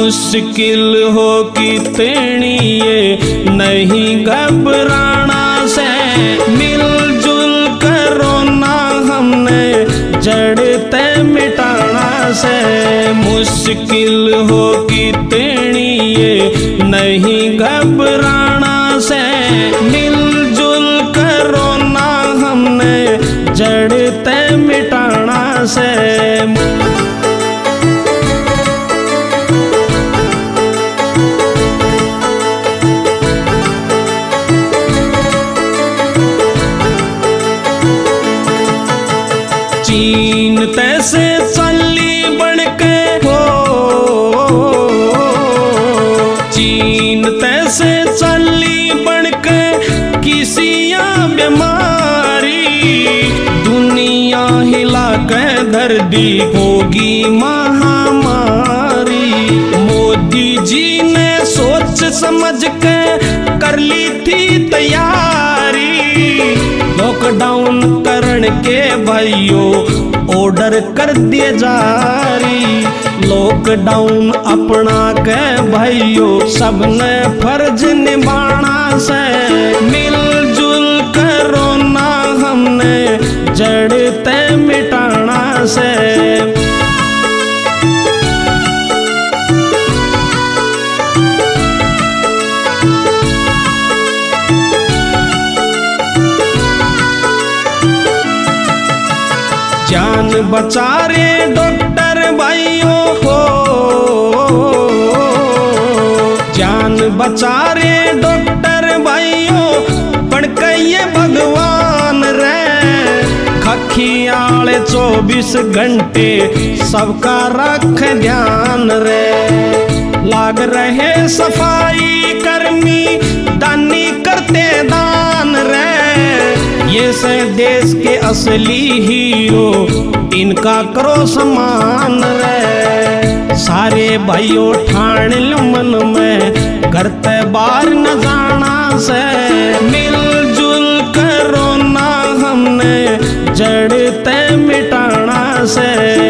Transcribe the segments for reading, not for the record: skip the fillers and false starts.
मुश्किल हो कि तेणी ये नहीं घबराना से, मिलजुल करो ना हमने जड़ते मिटाना से। मुश्किल हो कि तेणी ये नहीं घबराना से, मिलजुल करो ना हमने जड़ते मिटाना से। चीन तैसे चली बनके हो, चीन तैसे चली बनके किसिया बीमारी, दुनिया हिला के धर दी होगी महामारी। मोदी जी ने सोच समझ के कर ली थी तैयारी, लॉकडाउन करण के भाइयों ऑर्डर कर दिए जारी। लॉकडाउन अपना के भाइयों सबने फर्ज निभाना से, मिलजुल करो ना हमने जड़ते मिटाना से। जान बचा रे डॉक्टर भाइयों हो, जान बचा रे डॉक्टर भाइयों, पण कहिए भगवान रे। खखियाले 24 घंटे सबका रख ध्यान रे। लाग रहे सफाई कर्मी दानी करते दान रे, ये से देश के असली हीरो इनका करो सम्मान रे। सारे भाइयों ठान लो मन में करते बाहर न जाना से, मिलजुल करो ना हमने जड़ते मिटाना से।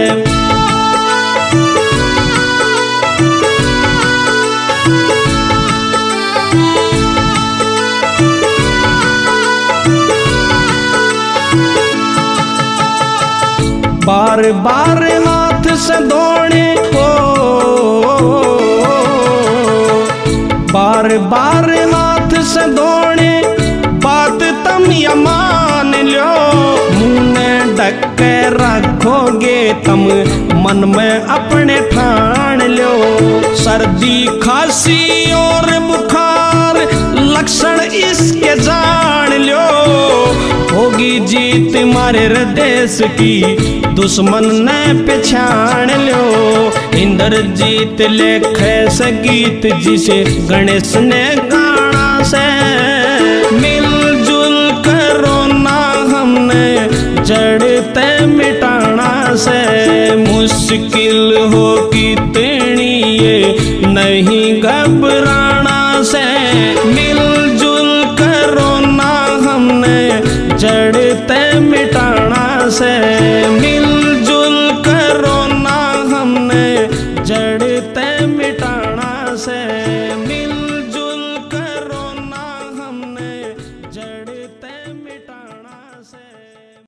बार बार हाथ से धोने हो, बार बार हाथ से धोने, बात तुम ये मान लो। मुंह में ढक के रखोगे तुम मन में अपने ठान लो। सर्दी खांसी और बुखार लक्षण इसके जान लो, होगी जीत मारे देश की दुश्मन ने पहचान लो। इंद्रजीत लेखे से गीत जिसे गणेश ने गाना,